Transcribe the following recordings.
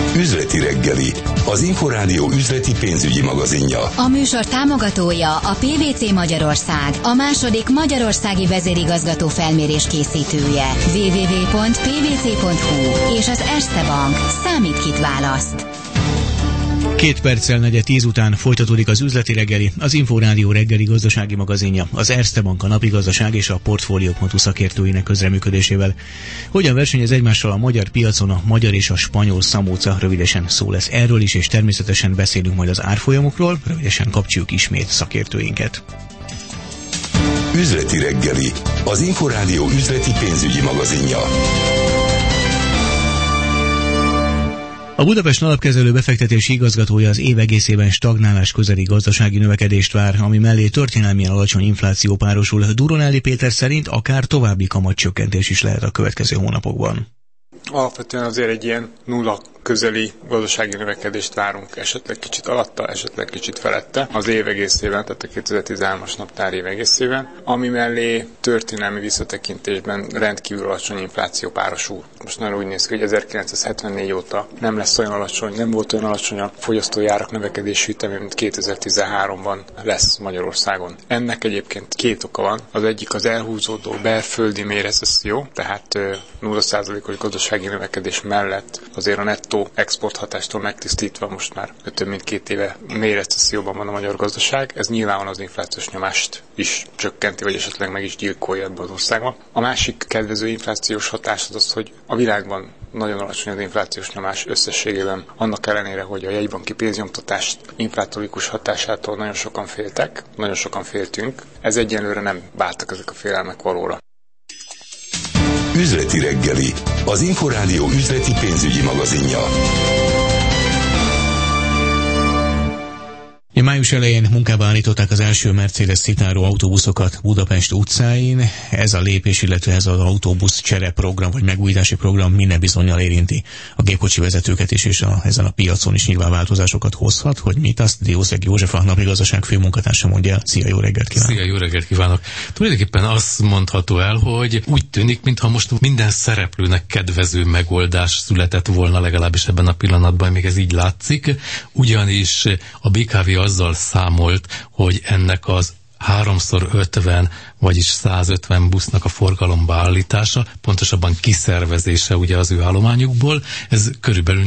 Üzleti reggeli, az Inforádió üzleti pénzügyi magazinja. A műsor támogatója a PwC Magyarország, a második magyarországi vezérigazgató felmérés készítője. www.pwc.hu és az Erste Bank. Számít, kit választ. 2 perccel 9:10 után folytatódik az üzleti reggeli, az Inforádió reggeli gazdasági magazinja, az Erste Bank, a napigazdaság és a Portfolio.hu szakértőinek közreműködésével. Hogyan versenyez egymással a magyar piacon a magyar és a spanyol szamóca, rövidesen szó lesz erről is, és természetesen beszélünk majd az árfolyamokról, rövidesen kapcsoljuk ismét szakértőinket. Üzleti reggeli, az Inforádió üzleti pénzügyi magazinja. A Budapest Alapkezelő befektetési igazgatója az év egészében stagnálás közeli gazdasági növekedést vár, ami mellé történelmien alacsony infláció párosul. Duronelli Péter szerint akár további kamatcsökkentés is lehet a következő hónapokban. Alapvetően azért egy ilyen nulla közeli gazdasági növekedést várunk, esetleg kicsit alatta, esetleg kicsit felette az év egészében, tehát a 2013-as naptár év egészében, ami mellé történelmi visszatekintésben rendkívül alacsony infláció párosul. Most már úgy néz ki, hogy 1974 óta nem lesz olyan alacsony, nem volt olyan alacsony a fogyasztói árak növekedési üteme, mint 2013-ban lesz Magyarországon. Ennek egyébként 2 oka van. Az egyik az elhúzódó belföldi mélyrecesszió, tehát 0%-os gazdasági növekedés mellett azért a nettó export hatástól megtisztítva most már több mint 2 éve mély recesszióban van a magyar gazdaság. Ez nyilván az inflációs nyomást is csökkenti, vagy esetleg meg is gyilkolja ebben az országban. A másik kedvező inflációs hatás az, hogy a világban nagyon alacsony az inflációs nyomás összességében, annak ellenére, hogy a jegybanki pénznyomtatást inflátorikus hatásától nagyon sokan féltek, nagyon sokan féltünk. Ez egyenlőre nem váltak ezek a félelmek valóra. Üzleti reggeli, az Inforádió üzleti pénzügyi magazinja. Május elején munkába állították az első Mercedes Citaro autóbuszokat Budapest utcáin. Ez a lépés, illetve ez az autóbusz csere program, vagy megújítási program minden bizonnyal érinti a gépkocsi vezetőket is, és ezen a piacon is nyilván változásokat hozhat. Hogy mit, azt Diószeg József, a napigazdaság főmunkatársa mondja. Szia, jó reggelt kívánok! Szia, jó reggelt kívánok! Tulajdonképpen azt mondható el, hogy úgy tűnik, mintha most minden szereplőnek kedvező megoldás született volna, legalábbis ebben a pillanatban, még ez így látszik, ugyanis a BKV azzal számolt, hogy ennek az 3x50, vagyis 150 busznak a forgalomba állítása, pontosabban kiszervezése ugye az ő állományukból, ez körülbelül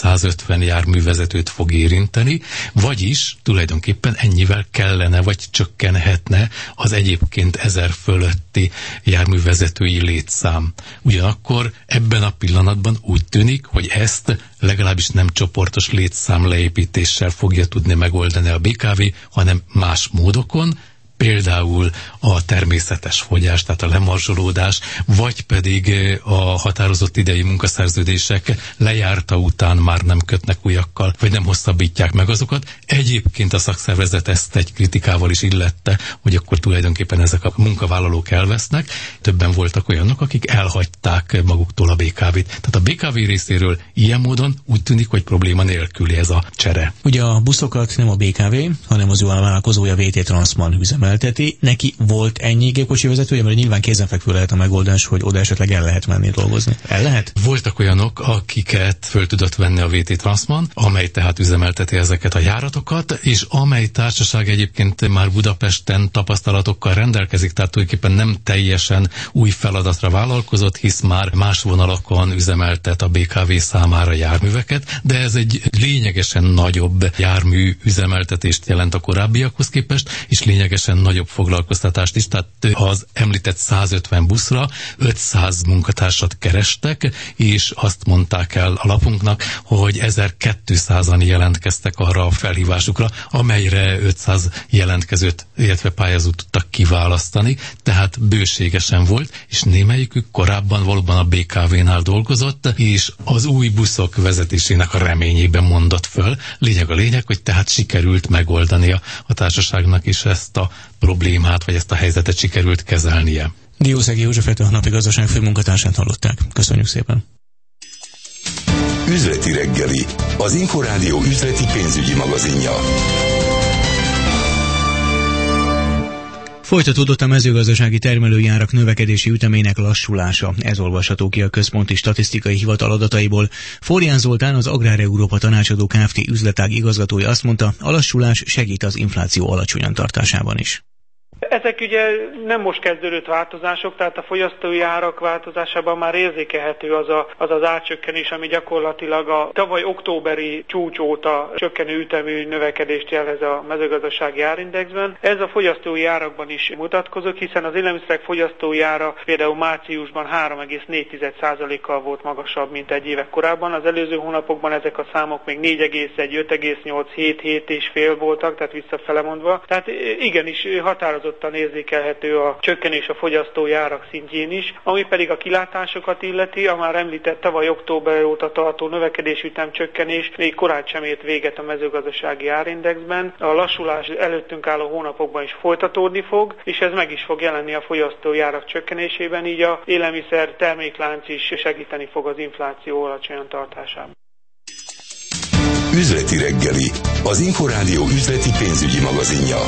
450 járművezetőt fog érinteni, vagyis tulajdonképpen ennyivel kellene, vagy csökkenhetne az egyébként 1000 fölötti járművezetői létszám. Ugyanakkor ebben a pillanatban úgy tűnik, hogy ezt legalábbis nem csoportos létszám leépítéssel fogja tudni megoldani a BKV, hanem más módokon, például a természetes fogyás, tehát a lemarzsolódás, vagy pedig a határozott idei munkaszerződések lejárta után már nem kötnek újakkal, vagy nem hosszabbítják meg azokat. Egyébként a szakszervezet ezt egy kritikával is illette, hogy akkor tulajdonképpen ezek a munkavállalók elvesznek. Többen voltak olyanok, akik elhagyták maguktól a BKV-t. Tehát a BKV részéről ilyen módon úgy tűnik, hogy probléma nélküli ez a csere. Ugye a buszokat nem a BKV, hanem az ő vállalkozója VT Transman üzemel. Neki volt ennyi gépkocsi vezetője, mert nyilván kézenfekvő lehet a megoldás, hogy oda esetleg el lehet menni dolgozni. El lehet? Voltak olyanok, akiket föl tudott venni a VT Transman, amely tehát üzemelteti ezeket a járatokat, és amely társaság egyébként már Budapesten tapasztalatokkal rendelkezik, tehát tulajdonképpen nem teljesen új feladatra vállalkozott, hisz már más vonalakon üzemeltet a BKV számára járműveket, de ez egy lényegesen nagyobb jármű üzemeltetést jelent a korábbiakhoz képest, és lényegesen nagyobb foglalkoztatást is, tehát az említett 150 buszra 500 munkatársat kerestek, és azt mondták el a lapunknak, hogy 1200-an jelentkeztek arra a felhívásukra, amelyre 500 jelentkezőt, illetve pályázót tudtak kiválasztani, tehát bőségesen volt, és némelyikük korábban valóban a BKV-nál dolgozott, és az új buszok vezetésének a reményében mondott föl. Lényeg a lényeg, hogy tehát sikerült megoldani a társaságnak is ezt a problémát, vagy ezt a helyzetet sikerült kezelnie. Diószeg Józsefet, a napigazdaság főmunkatársát hallották. Köszönjük szépen! Üzleti reggeli, az Inforádió üzleti pénzügyi magazinja. Folytatódott a mezőgazdasági termelői árak növekedési ütemének lassulása. Ez olvasható ki a Központi Statisztikai Hivatal adataiból. Forján Zoltán, az Agrár Európa Tanácsadó Kft. Üzletág igazgatója azt mondta, a lassulás segít az infláció alacsonyan tartásában is. Ezek ugye nem most kezdődött változások, tehát a fogyasztói árak változásában már érzékelhető az az árcsökkenés, ami gyakorlatilag a tavaly októberi csúcs óta csökkenő ütemű növekedést jelez a mezőgazdasági árindexben. Ez a fogyasztói árakban is mutatkozik, hiszen az élelmiszerek fogyasztói ára például márciusban 3,4%-kal volt magasabb, mint egy éve korábban. Az előző hónapokban ezek a számok még 4,1, 5,8, 7,5 voltak, tehát visszafele mondva. Tehát igenis határozottan érzékelhető a csökkenés a fogyasztói árak szintjén is, ami pedig a kilátásokat illeti, a már említett tavaly október óta tartó növekedésütem csökkenés még korán sem ért véget a mezőgazdasági árindexben. A lassulás előttünk álló hónapokban is folytatódni fog, és ez meg is fog jelenni a fogyasztói árak csökkenésében, így a élelmiszer terméklánc is segíteni fog az infláció alacsonyan tartásában. Üzleti reggeli, az Inforádió üzleti pénzügyi magazinja.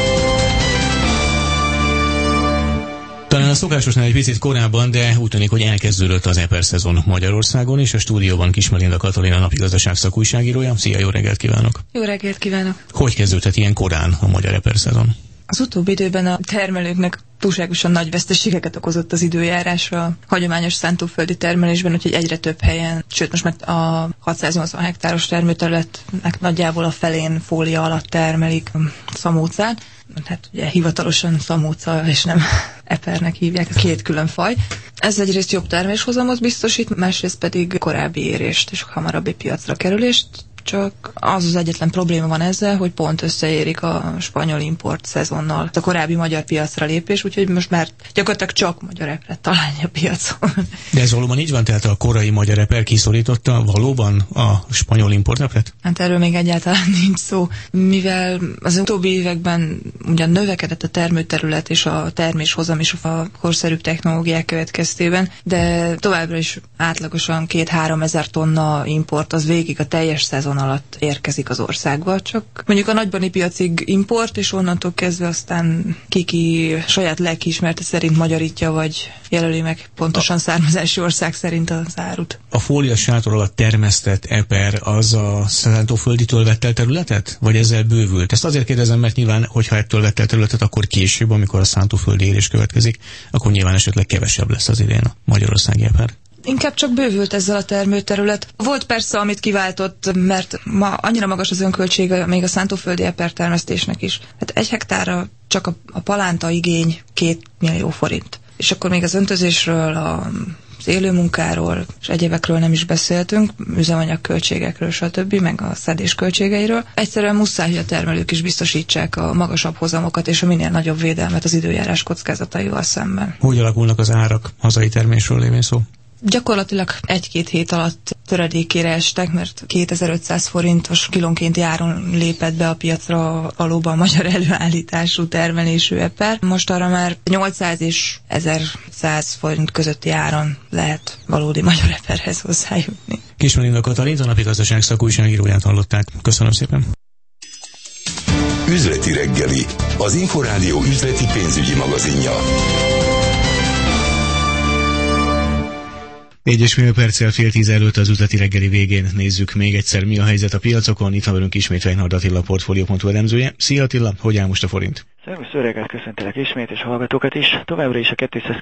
Talán a szokásosnál egy picit korábban, de úgy tűnik, hogy elkezdődött az EPER szezon Magyarországon, és a stúdióban Kis Melinda Katalin, a napigazdaság szakújságírója. Szia, jó reggelt kívánok! Jó reggelt kívánok! Hogy kezdődhet ilyen korán a magyar EPER szezon? Az utóbbi időben a termelőknek túlságosan nagy veszteségeket okozott az időjárásra a hagyományos szántóföldi termelésben, úgyhogy egyre több helyen, sőt most meg a 680 hektáros termőterületnek nagyjából a felén fólia alatt termelik szamócát. Hát ugye hivatalosan szamóca, és nem epernek hívják, ez két külön faj. Ez egyrészt jobb terméshozamot biztosít, másrészt pedig korábbi érést és hamarabbi piacra kerülést. Csak az egyetlen probléma van ezzel, hogy pont összeérik a spanyol import szezonnal a korábbi magyar piacra lépés, úgyhogy most már gyakorlatilag csak magyar epret találni a piacon. De ez valóban így van, tehát a korai magyar eper kiszorította valóban a spanyol importepret? Hát erről még egyáltalán nincs szó, mivel az utóbbi években ugyan növekedett a termőterület és a terméshozam is a korszerűbb technológiák következtében, de továbbra is átlagosan 2-3 ezer tonna import az végig a teljes szezon alatt érkezik az országba, csak mondjuk a nagybani piacig import, és onnantól kezdve aztán ki saját lelkiismerete szerint magyarítja, vagy jelöli meg pontosan származási ország szerint az árut. A fólia sátor alatt termesztett eper az a szántófölditől vett el területet? Vagy ezzel bővült? Ezt azért kérdezem, mert nyilván, hogyha ettől vett el területet, akkor később, amikor a szántóföldi érés következik, akkor nyilván esetleg kevesebb lesz az idén a magyarországi eper. Inkább csak bővült ezzel a termőterület. Volt persze, amit kiváltott, mert ma annyira magas az önköltsége még a szántóföldi eper termesztésnek is. Hát 1 hektárra csak a palánta igény 2 millió forint. És akkor még az öntözésről, az élőmunkáról és egyébekről nem is beszéltünk, üzemanyag költségekről, stb., meg a szedés költségeiről. Egyszerűen muszáj, hogy a termelők is biztosítsák a magasabb hozamokat és a minél nagyobb védelmet az időjárás kockázataival szemben. Hogy alakulnak az árak hazai termésről lévén szó? Gyakorlatilag 1-2 hét alatt töredékére estek, mert 2500 forintos kilónkénti áron lépett be a piacra valóban magyar előállítású termelésű eper. Most arra már 800 és 1100 forint közötti áron lehet valódi magyar eperhez hozzájutni. Kis Melinda Katalin, a napigazdaság szakújságíróját hallották. Köszönöm szépen! Üzleti reggeli, az Inforádió üzleti pénzügyi magazinja. 4,5 perccel 9:30 előtt az üzleti reggeli végén nézzük még egyszer, mi a helyzet a piacokon. Itt van velünk ismét Weinhard Attila, Portfolio.hu elemzője. Szia Attila, hogy áll most a forint? Szervusz, öreget, köszöntelek ismét, és hallgatókat is. Továbbra is a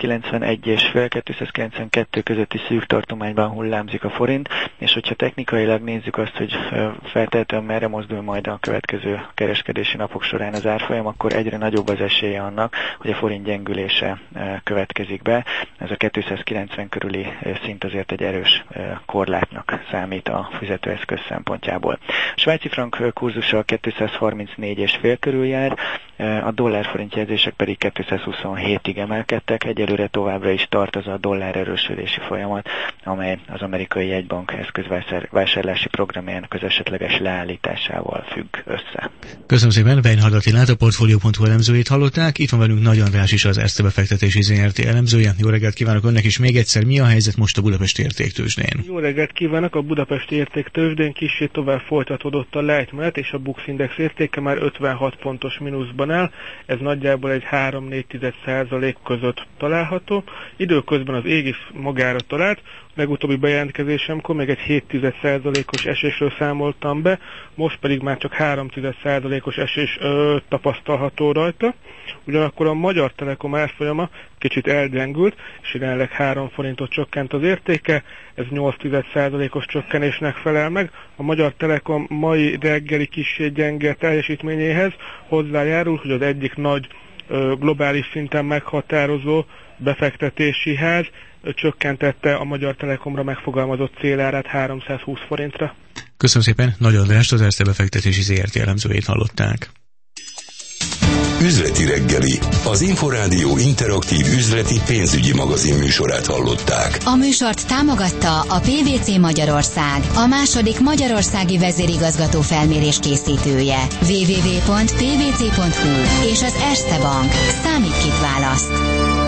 291,5-292 közötti szűk tartományban hullámzik a forint, és hogyha technikailag nézzük azt, hogy feltehetően merre mozdul majd a következő kereskedési napok során az árfolyam, akkor egyre nagyobb az esélye annak, hogy a forint gyengülése következik be. Ez a 290 körüli szint azért egy erős korlátnak számít a fizetőeszköz szempontjából. A svájci frank kurzusa 234,5 körül jár, a dollár-forint jegyzések pedig 227-ig emelkedtek, egyelőre továbbra is tart az a dollár erősödési folyamat, amely az amerikai jegybank eszközvásárlási programjának az esetleges leállításával függ össze. Köszönöm szépen, Weinhard Attilát, a Portfolio.hu elemzőjét hallották. Itt van velünk Nagy András is, az Erste befektetési ZRT elemzője. Jó reggelt kívánok önnek is még egyszer. Mi a helyzet most a Budapesti Értéktőzsdén? Jó reggelt kívánok! A Budapesti Értéktőzsdén kissé tovább folytatódott a lejtmenet, és a Bux Index értéke már 56 pontos mínuszban banknál, ez nagyjából egy 3-4% között található. Időközben az égis magára talált, legutóbbi bejelentkezésemkor még egy 0,7%-os esésről számoltam be, most pedig már csak 0,3%-os esés tapasztalható rajta. Ugyanakkor a Magyar Telekom árfolyama kicsit elgyengült, és jelenleg 3 forintot csökkent az értéke, ez 0,8%-os csökkenésnek felel meg. A Magyar Telekom mai reggeli kissé gyenge teljesítményéhez hozzájárul, hogy az egyik nagy globális szinten meghatározó befektetési ház csökkentette a Magyar Telekomra megfogalmazott célárát 320 forintra. Köszönöm szépen, Nagy Andrást, az Erste befektetési ZRT elemzőjét hallották. Üzleti reggeli, az Inforádió interaktív üzleti pénzügyi magazin műsorát hallották. A műsort támogatta a PwC Magyarország, a második magyarországi vezérigazgató felmérés készítője. www.pwc.hu és az Erste Bank. Számít kit választ.